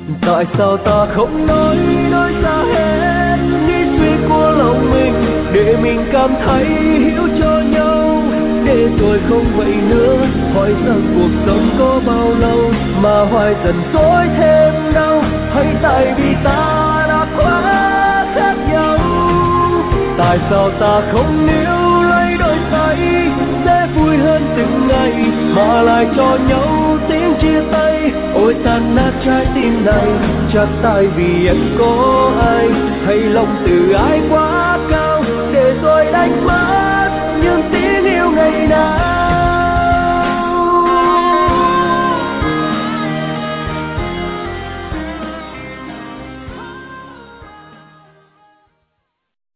Tại sao ta không nói ra hết nghĩ suy của lòng mình, để mình cảm thấy hiểu cho nhau, để rồi không vậy nữa. Hỏi rằng cuộc sống có bao lâu mà hoài dần dối thêm đau, hay tại vì ta đã quá khác nhau? Tại sao ta không níu lấy đôi tay sẽ vui hơn từng ngày, mà lại cho nhau tiếng chia tay? Ôi tan nát trái tim này, chắc tại vì em có ai, hay lòng từ ai quá cao, để rồi đánh mất những tiếng